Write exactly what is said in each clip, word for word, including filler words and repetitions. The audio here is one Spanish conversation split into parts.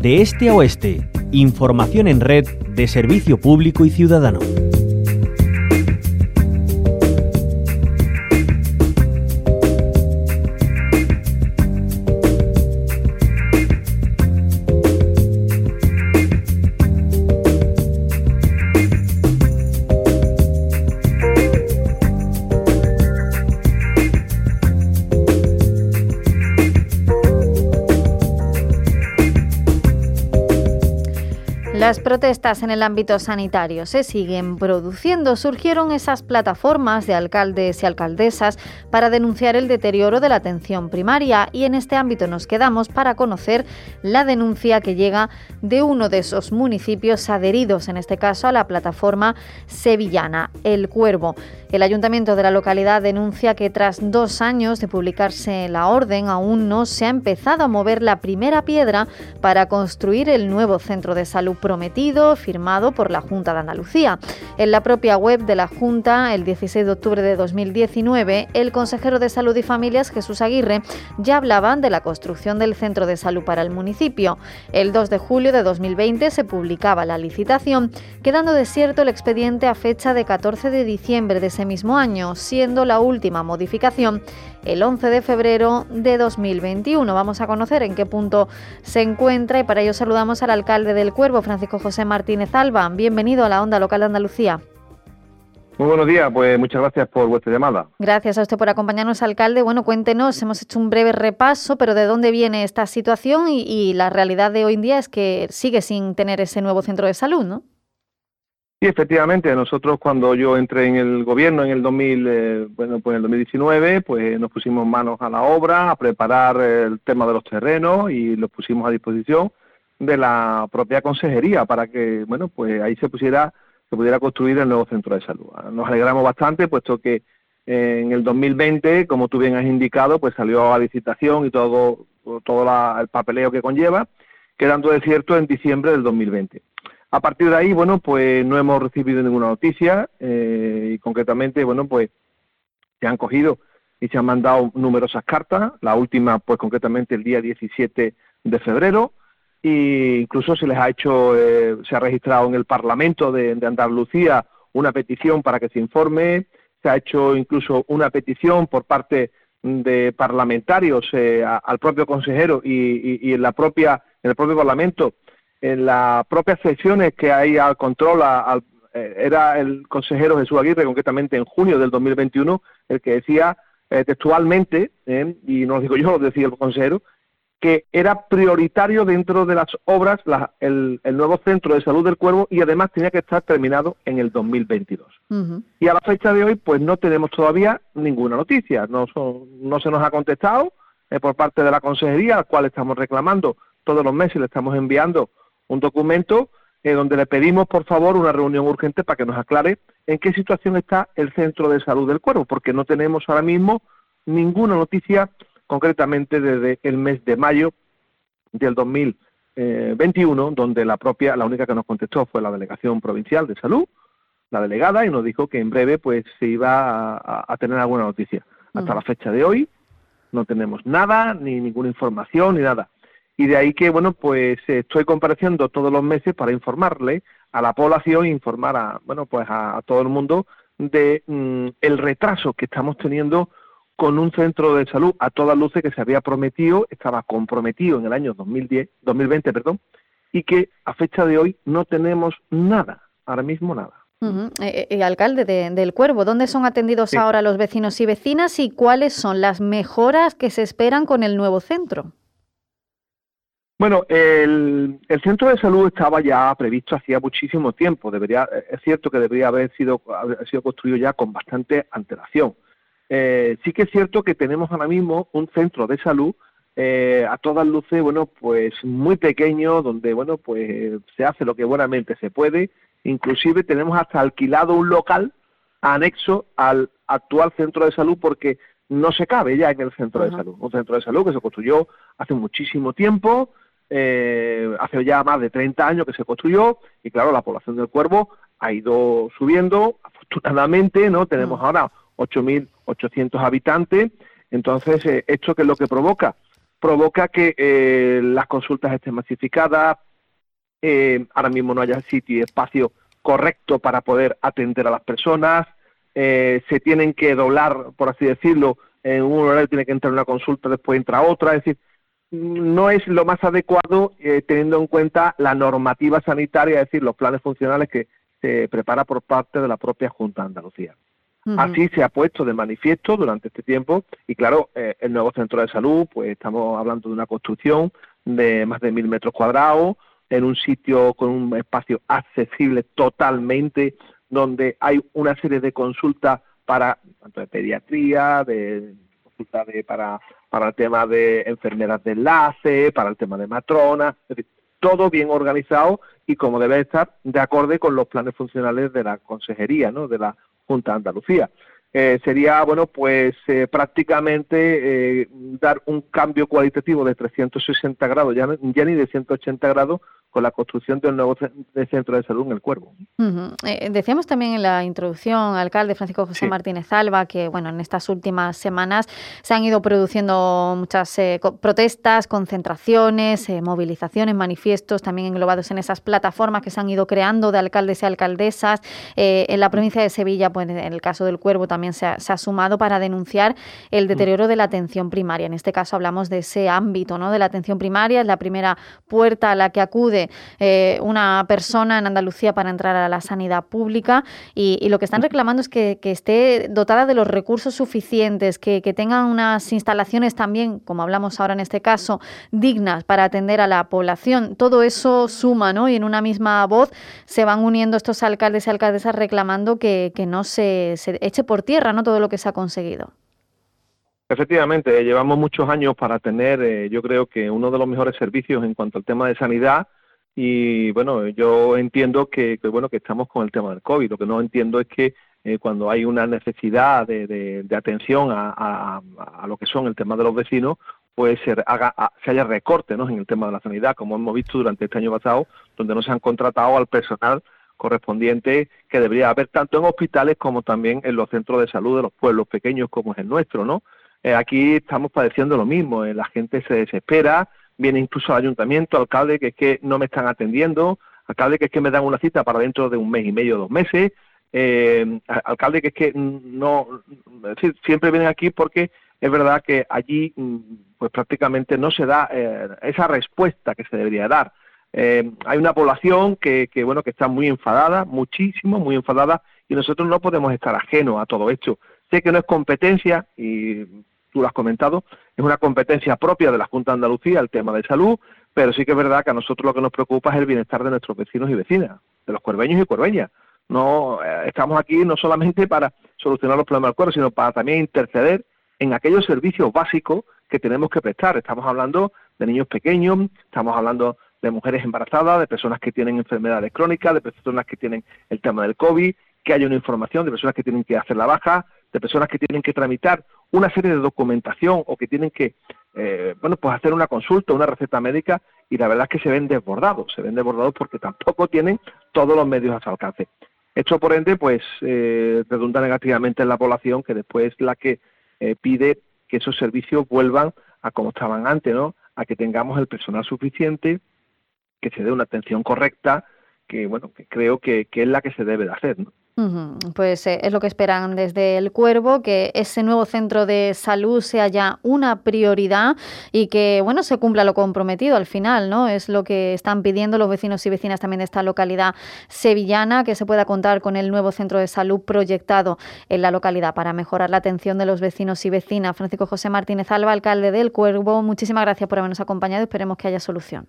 De este a oeste, información en red de servicio público y ciudadano. Las protestas en el ámbito sanitario se siguen produciendo. Surgieron esas plataformas de alcaldes y alcaldesas para denunciar el deterioro de la atención primaria y en este ámbito nos quedamos para conocer la denuncia que llega de uno de esos municipios adheridos, en este caso a la plataforma sevillana, El Cuervo. El ayuntamiento de la localidad denuncia que tras dos años de publicarse la orden aún no se ha empezado a mover la primera piedra para construir el nuevo centro de salud prometido, firmado por la Junta de Andalucía. En la propia web de la Junta, el dieciséis de octubre de dos mil diecinueve, el consejero de Salud y Familias, Jesús Aguirre, ya hablaban de la construcción del centro de salud para el municipio. El dos de julio de dos mil veinte se publicaba la licitación, quedando desierto el expediente a fecha de catorce de diciembre de ese mismo año, siendo la última modificación el once de febrero de dos mil veintiuno. Vamos a conocer en qué punto se encuentra y para ello saludamos al alcalde del Cuervo, Francisco José Martínez Alba. Bienvenido a la Onda Local de Andalucía. Muy buenos días, pues muchas gracias por vuestra llamada. Gracias a usted por acompañarnos, alcalde. Bueno, cuéntenos, hemos hecho un breve repaso, pero ¿de dónde viene esta situación? Y, y la realidad de hoy en día es que sigue sin tener ese nuevo centro de salud, ¿no? Sí, efectivamente, nosotros cuando yo entré en el gobierno en el dos mil, eh, bueno, pues en el dos mil diecinueve, pues nos pusimos manos a la obra, a preparar el tema de los terrenos y los pusimos a disposición de la propia consejería para que, bueno, pues ahí se pusiera, se pudiera construir el nuevo centro de salud. Nos alegramos bastante, puesto que eh, en el dos mil veinte, como tú bien has indicado, pues salió a licitación y todo, todo la, el papeleo que conlleva, quedando desierto en diciembre del dos mil veinte. A partir de ahí, bueno, pues no hemos recibido ninguna noticia eh, y concretamente, bueno, pues se han cogido y se han mandado numerosas cartas, la última, pues concretamente el día diecisiete de febrero, e incluso se les ha hecho, eh, se ha registrado en el Parlamento de, de Andalucía una petición para que se informe, se ha hecho incluso una petición por parte de parlamentarios eh, a, al propio consejero y, y, y en la propia, en el propio Parlamento, en las propias sesiones que hay al control, al, eh, era el consejero Jesús Aguirre, concretamente en junio del dos mil veintiuno, el que decía eh, textualmente, eh, y no lo digo yo, lo decía el consejero, que era prioritario dentro de las obras la, el, el nuevo centro de salud del Cuervo y además tenía que estar terminado en el dos mil veintidós. Uh-huh. Y a la fecha de hoy, pues no tenemos todavía ninguna noticia, no, son, no se nos ha contestado eh, por parte de la consejería, al cual estamos reclamando todos los meses, le estamos enviando un documento eh, donde le pedimos, por favor, una reunión urgente para que nos aclare en qué situación está el Centro de Salud del Cuervo, porque no tenemos ahora mismo ninguna noticia, concretamente desde el mes de mayo del dos mil veintiuno, donde la propia, la única que nos contestó fue la Delegación Provincial de Salud, la delegada, y nos dijo que en breve pues se iba a, a tener alguna noticia. Hasta uh-huh. la fecha de hoy no tenemos nada, ni ninguna información, ni nada. Y de ahí que, bueno, pues estoy compareciendo todos los meses para informarle a la población, informar a, bueno, pues a, a todo el mundo de mm, el retraso que estamos teniendo con un centro de salud a todas luces que se había prometido, estaba comprometido en el año dos mil diez, dos mil veinte, perdón, y que a fecha de hoy no tenemos nada, ahora mismo nada. Uh-huh. Eh, eh, alcalde de, del Cuervo, ¿dónde son atendidos sí. ahora los vecinos y vecinas y cuáles son las mejoras que se esperan con el nuevo centro? Bueno, el, el centro de salud estaba ya previsto hacía muchísimo tiempo. Debería, es cierto que debería haber sido, haber sido construido ya con bastante antelación. Eh, sí que es cierto que tenemos ahora mismo un centro de salud eh, a todas luces, bueno, pues muy pequeño, donde, bueno, pues se hace lo que buenamente se puede. Inclusive tenemos hasta alquilado un local anexo al actual centro de salud porque no se cabe ya en el centro uh-huh. de salud. Un centro de salud que se construyó hace muchísimo tiempo. Eh, hace ya más de treinta años que se construyó y claro, la población del Cuervo ha ido subiendo, afortunadamente, ¿no? Tenemos uh-huh. ahora ocho mil ochocientos habitantes, entonces, eh, ¿esto qué es lo que provoca? provoca que eh, las consultas estén masificadas, eh, ahora mismo no haya sitio y espacio correcto para poder atender a las personas, eh, se tienen que doblar, por así decirlo, en un horario tiene que entrar una consulta, después entra otra, es decir, no es lo más adecuado eh, teniendo en cuenta la normativa sanitaria, es decir, los planes funcionales que se prepara por parte de la propia Junta de Andalucía. Uh-huh. Así se ha puesto de manifiesto durante este tiempo y claro, eh, el nuevo centro de salud, pues estamos hablando de una construcción de más de mil metros cuadrados, en un sitio con un espacio accesible totalmente, donde hay una serie de consultas para tanto de pediatría, de consultas de, para, para el tema de enfermeras de enlace, para el tema de matronas, es decir, todo bien organizado y como debe estar de acorde con los planes funcionales de la consejería, ¿no?, de la Junta de Andalucía. Eh, sería, bueno, pues eh, prácticamente eh, dar un cambio cualitativo de trescientos sesenta grados, ya, ya ni de ciento ochenta grados, con la construcción de un nuevo centro de salud en El Cuervo. Uh-huh. Eh, decíamos también en la introducción, alcalde Francisco José sí. Martínez Alba, que bueno, en estas últimas semanas se han ido produciendo muchas eh, protestas, concentraciones, eh, movilizaciones, manifiestos, también englobados en esas plataformas que se han ido creando de alcaldes y alcaldesas. Eh, en la provincia de Sevilla, pues en el caso del Cuervo también se ha, se ha sumado para denunciar el deterioro de la atención primaria. En este caso hablamos de ese ámbito, ¿no?, de la atención primaria, es la primera puerta a la que acude Eh, una persona en Andalucía para entrar a la sanidad pública y, y lo que están reclamando es que, que esté dotada de los recursos suficientes, que, que tengan unas instalaciones también, como hablamos ahora en este caso, dignas para atender a la población. Todo eso suma, ¿no? Y en una misma voz se van uniendo estos alcaldes y alcaldesas reclamando que, que no se, se eche por tierra, ¿no?, todo lo que se ha conseguido. Efectivamente, llevamos muchos años para tener, eh, yo creo que uno de los mejores servicios en cuanto al tema de sanidad. Y bueno, yo entiendo que, que bueno que estamos con el tema del COVID. Lo que no entiendo es que eh, cuando hay una necesidad de, de, de atención a, a, a lo que son el tema de los vecinos, pues se haga a, se haya recorte, ¿no?, en el tema de la sanidad, como hemos visto durante este año pasado, donde no se han contratado al personal correspondiente que debería haber tanto en hospitales como también en los centros de salud de los pueblos pequeños como es el nuestro, ¿no? Eh, aquí estamos padeciendo lo mismo, eh, la gente se desespera. Viene incluso al ayuntamiento, alcalde, que es que no me están atendiendo, alcalde, que es que me dan una cita para dentro de un mes y medio, dos meses, eh, alcalde, que es que no, es decir, siempre vienen aquí porque es verdad que allí pues prácticamente no se da eh, esa respuesta que se debería dar. Eh, hay una población que, que, bueno, que está muy enfadada, muchísimo, muy enfadada, y nosotros no podemos estar ajenos a todo esto. Sé que no es competencia, y tú lo has comentado, es una competencia propia de la Junta de Andalucía, el tema de salud, pero sí que es verdad que a nosotros lo que nos preocupa es el bienestar de nuestros vecinos y vecinas, de los cuerveños y cuerveñas. No eh, estamos aquí no solamente para solucionar los problemas del cuervo, sino para también interceder en aquellos servicios básicos que tenemos que prestar. Estamos hablando de niños pequeños, estamos hablando de mujeres embarazadas, de personas que tienen enfermedades crónicas, de personas que tienen el tema del COVID, que haya una información, de personas que tienen que hacer la baja, de personas que tienen que tramitar una serie de documentación o que tienen que, eh, bueno, pues hacer una consulta, una receta médica, y la verdad es que se ven desbordados, se ven desbordados porque tampoco tienen todos los medios a su alcance. Esto, por ende, pues eh, redunda negativamente en la población, que después es la que eh, pide que esos servicios vuelvan a como estaban antes, ¿no?, a que tengamos el personal suficiente, que se dé una atención correcta, que bueno, que creo que, que es la que se debe de hacer, ¿no? Uh-huh. Pues eh, es lo que esperan desde El Cuervo, que ese nuevo centro de salud sea ya una prioridad y que, bueno, se cumpla lo comprometido al final, ¿no? Es lo que están pidiendo los vecinos y vecinas también de esta localidad sevillana, que se pueda contar con el nuevo centro de salud proyectado en la localidad para mejorar la atención de los vecinos y vecinas. Francisco José Martínez Alba, alcalde de El Cuervo, muchísimas gracias por habernos acompañado y esperemos que haya solución.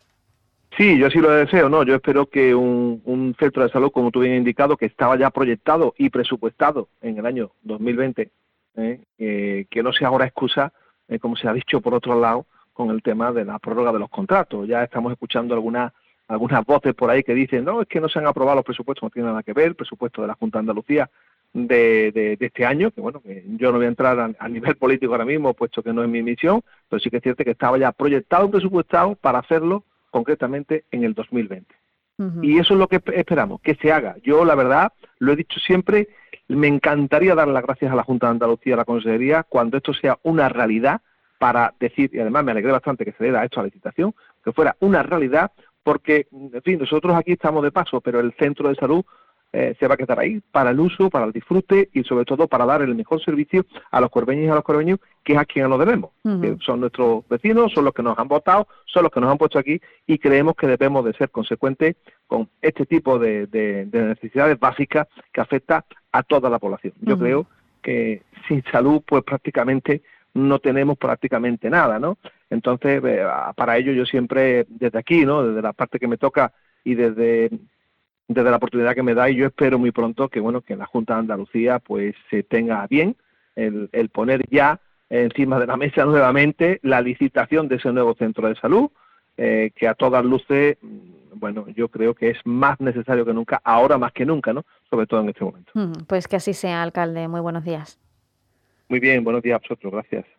Sí, yo sí lo deseo, ¿no? Yo espero que un, un centro de salud, como tú bien has indicado, que estaba ya proyectado y presupuestado en el año dos mil veinte, ¿eh? Eh, que no sea ahora excusa, eh, como se ha dicho por otro lado, con el tema de la prórroga de los contratos. Ya estamos escuchando algunas algunas voces por ahí que dicen, no, es que no se han aprobado los presupuestos, no tiene nada que ver, el presupuesto de la Junta de Andalucía de, de, de este año, que bueno, que yo no voy a entrar a, a nivel político ahora mismo, puesto que no es mi misión, pero sí que es cierto que estaba ya proyectado y presupuestado para hacerlo concretamente en el dos mil veinte. Uh-huh. Y eso es lo que esperamos, que se haga. Yo, la verdad, lo he dicho siempre, me encantaría dar las gracias a la Junta de Andalucía, a la Consejería, cuando esto sea una realidad, para decir, y además me alegré bastante que se diera esto a la licitación, que fuera una realidad, porque, en fin, nosotros aquí estamos de paso, pero el centro de salud eh, se va a quedar ahí para el uso, para el disfrute y sobre todo para dar el mejor servicio a los corbeños y a los corbeños, que es a quien lo debemos, uh-huh. que son nuestros vecinos, son los que nos han votado, son los que nos han puesto aquí y creemos que debemos de ser consecuentes con este tipo de, de, de necesidades básicas que afecta a toda la población. Yo uh-huh. creo que sin salud pues prácticamente no tenemos prácticamente nada, ¿no? Entonces, eh, para ello yo siempre, desde aquí, ¿no?, desde la parte que me toca y desde, desde la oportunidad que me da, y yo espero muy pronto que, bueno, que en la Junta de Andalucía pues se tenga bien el, el poner ya encima de la mesa nuevamente la licitación de ese nuevo centro de salud, eh, que a todas luces, bueno, yo creo que es más necesario que nunca, ahora más que nunca, ¿no?, sobre todo en este momento. Pues que así sea, alcalde. Muy buenos días. Muy bien, buenos días a vosotros, gracias.